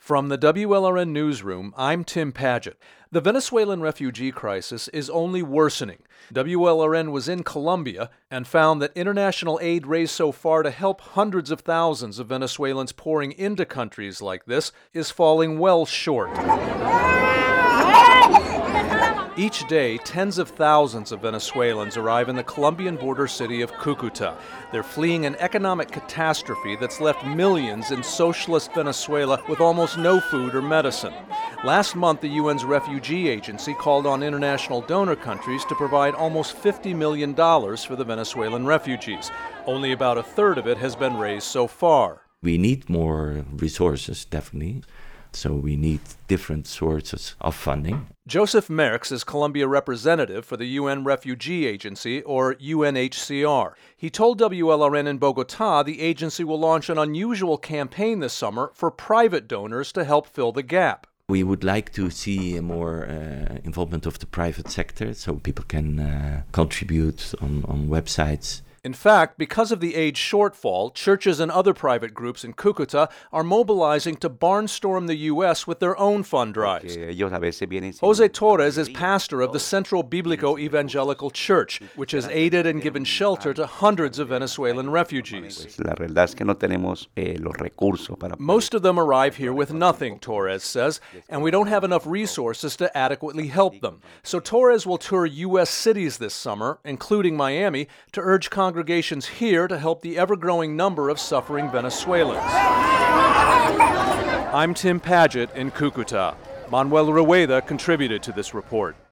From the WLRN Newsroom, I'm Tim Paget. The Venezuelan refugee crisis is only worsening. WLRN was in Colombia and found that international aid raised so far to help hundreds of thousands of Venezuelans pouring into countries like this is falling well short. Each day, tens of thousands of Venezuelans arrive in the Colombian border city of Cúcuta. They're fleeing an economic catastrophe that's left millions in socialist Venezuela with almost no food or medicine. Last month, the UN's Refugee Agency called on international donor countries to provide almost $50 million for the Venezuelan refugees. Only about a third of it has been raised so far. We need more resources, definitely. So we need different sources of funding. Joseph Merckx is Colombia representative for the UN Refugee Agency, or UNHCR. He told WLRN in Bogotá the agency will launch an unusual campaign this summer for private donors to help fill the gap. We would like to see more involvement of the private sector so people can contribute on websites. In fact, because of the aid shortfall, churches and other private groups in Cúcuta are mobilizing to barnstorm the U.S. with their own fund drives. Jose Torres is pastor of the Centro Biblico Evangelical Church, which has aided and given shelter to hundreds of Venezuelan refugees. Most of them arrive here with nothing, Torres says, and we don't have enough resources to adequately help them. So Torres will tour U.S. cities this summer, including Miami, to urge congregations here to help the ever-growing number of suffering Venezuelans. I'm Tim Paget in Cúcuta. Manuel Rueda contributed to this report.